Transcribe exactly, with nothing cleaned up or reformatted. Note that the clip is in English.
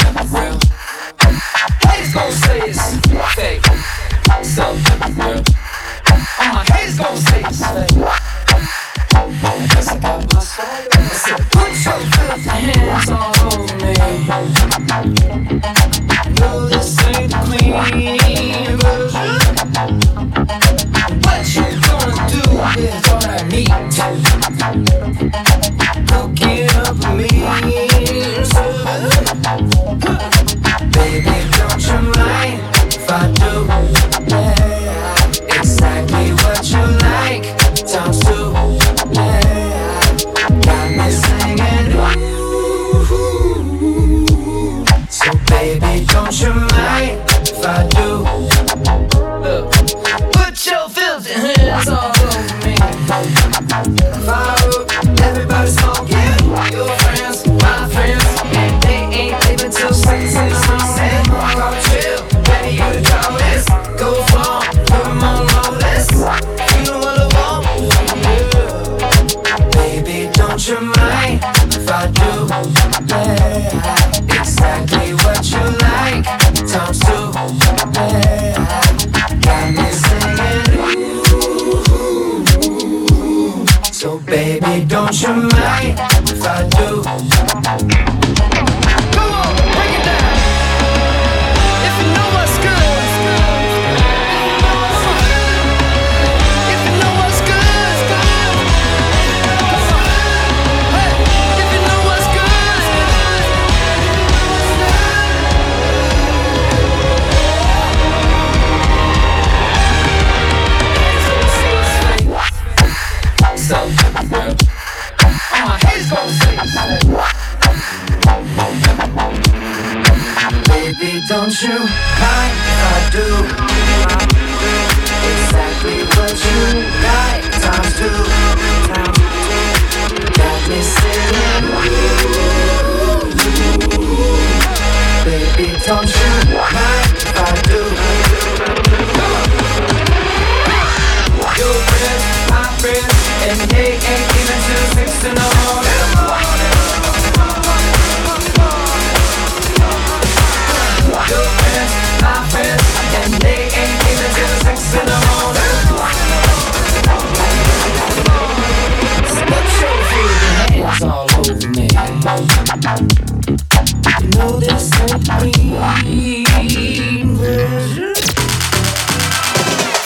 real. Haters gon' say it's fake. So real. All my haters gon' say it's fake. I guess I got my soul. I said, put your filthy hands all over me. No, this ain't the clean version. What you gonna do with all that meat? Cook it up for me, baby, don't you mind if I do? Yeah, exactly what you like. Times two, yeah, got me singing. Ooh, so baby, don't you mind if I do? Look, put your filthy hands all over me. Fire up, everybody smoking. Your friends, my friends, and they ain't leaving till six in the sunset. Call chill, ready you to call this. Go far, put them on low list. You know what I want, yeah. Baby, don't you mind if I do? Yeah, exactly what you like. Times two, yeah, got me singing. Ooh, so baby, don't you mind if I do? Come on, break it down. If you know what's good, if you know what's good, hey, if you know what's good, so real. All my haters gon' say it's fake. Baby, don't you mind if I do? Exactly what you like. Times two, got me singing. Baby, don't you mind if I do? Your friends, my friends, and they ain't even till six in the morning. Your friends, my friends, and they ain't even till six in the morning. Put your filthy hands all over me. You know this ain't me.